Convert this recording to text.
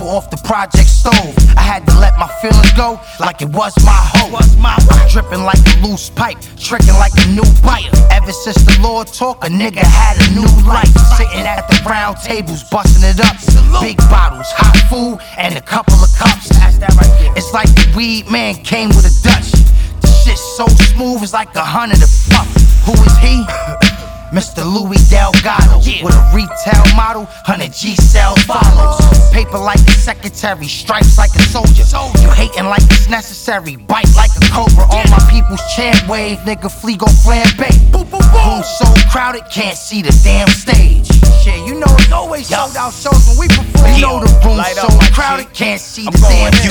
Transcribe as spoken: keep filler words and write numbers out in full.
Sparkle off the project stove. I had to let my feelings go like it was my hoe. I'm dripping like a loose pipe, tricking like a new bite. Ever since the Lord talk, a nigga had a new life. Sitting at the round tables, busting it up. Big bottles, hot food, and a couple of cups. It's like the weed man came with a Dutch. The shit so smooth, it's like a hundred a puff. Who is he? Mister Louis Delgado, with a retail model, one hundred G cell follows. Paper like a secretary, stripes like a soldier. You hating like it's necessary, bite like a cobra. All my people's chant wave, nigga flea go flambe. Room so crowded, can't see the damn stage. Shit, you know it's always sold out shows when we perform. You know the room so crowded, can't see the damn stage.